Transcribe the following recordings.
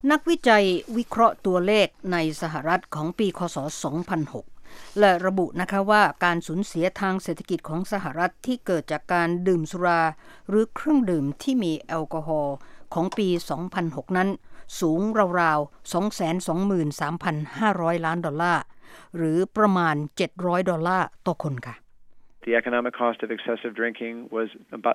นักวิจัยวิเคราะห์ตัวเลขในสหรัฐของปีคศ 2006 และระบุนะคะว่าการสูญเสียทางเศรษฐกิจของสหรัฐที่เกิดจากการดื่มสุราหรือเครื่องดื่มที่มีแอลกอฮอล์ของปี 2006 นั้นสูงราวๆ 223,500 ล้านดอลลาร์หรือประมาณ$700ต่อคนค่ะ The economic cost of excessive drinking was about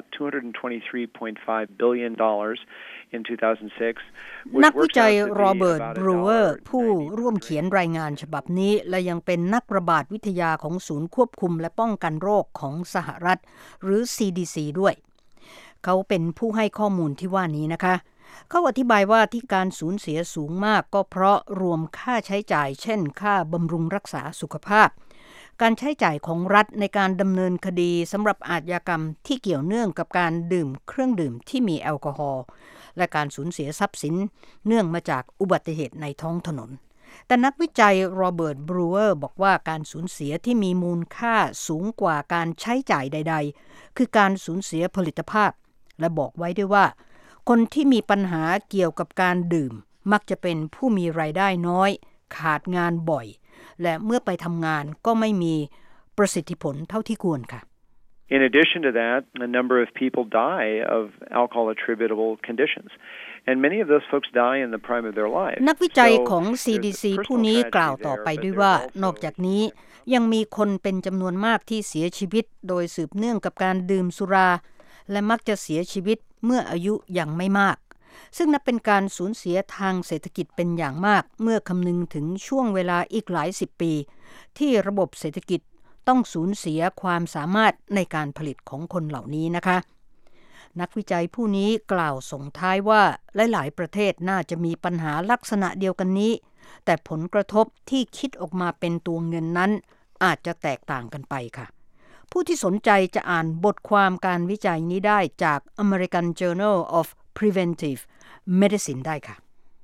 $223.5 billion in 2006. นักวิจัยโรเบิร์ต บรูเวอร์ผู้ร่วมเขียนรายงานฉบับนี้และยังเป็นนักระบาดวิทยาของศูนย์ควบคุมและป้องกันโรคของสหรัฐหรือ CDC ด้วยเขาเป็นผู้ให้ข้อมูลที่ว่านี้นะคะเขาอธิบายว่าที่การสูญเสียสูงมากก็เพราะรวมค่าใช้จ่ายเช่นค่าบำรุงรักษาสุขภาพการใช้จ่ายของรัฐในการดำเนินคดีสำหรับอาชญากรรมที่เกี่ยวเนื่องกับการดื่มเครื่องดื่มที่มีแอลกอฮอล์และการสูญเสียทรัพย์สินเนื่องมาจากอุบัติเหตุในท้องถนนแต่นักวิจัยโรเบิร์ต บรูเวอร์บอกว่าการสูญเสียที่มีมูลค่าสูงกว่าการใช้จ่ายใดๆคือการสูญเสียผลิตภาพและบอกไว้ด้วยว่าคนที่มีปัญหาเกี่ยวกับการดื่มมักจะเป็นผู้มีรายได้น้อยขาดงานบ่อยและเมื่อไปทำงานก็ไม่มีประสิทธิผลเท่าที่ควรค่ะ In addition to that, a number of people die of alcohol attributable conditions. And many of those folks die in the prime of their life. นักวิจัยของ CDC ผู้นี้กล่าวต่อไปด้วยว่านอกจากนี้ยังมีคนเป็นจำนวนมากที่เสียชีวิตโดยสืบเนื่องกับการดื่มสุราและมักจะเสียชีวิตเมื่ออายุยังไม่มากซึ่งนับเป็นการสูญเสียทางเศรษฐกิจเป็นอย่างมากเมื่อคำนึงถึงช่วงเวลาอีกหลายสิบปีที่ระบบเศรษฐกิจต้องสูญเสียความสามารถในการผลิตของคนเหล่านี้นะคะนักวิจัยผู้นี้กล่าวส่งท้ายว่าหลายๆประเทศน่าจะมีปัญหาลักษณะเดียวกันนี้แต่ผลกระทบที่คิดออกมาเป็นตัวเงินนั้นอาจจะแตกต่างกันไปค่ะผู้ที่สนใจจะอ่านบทความการวิจัยนี้ได้จาก American Journal of Preventive Medicine ได้ค่ะ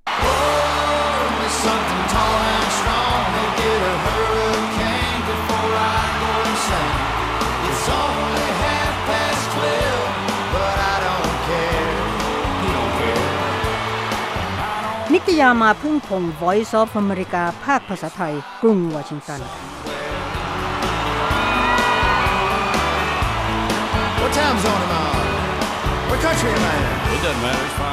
นิตยามาพึ่งพง Voice of America ภาคภาษาไทยกรุงวอชิงตัน What time zone am I on? What country am I in? It doesn't matter. It's fine.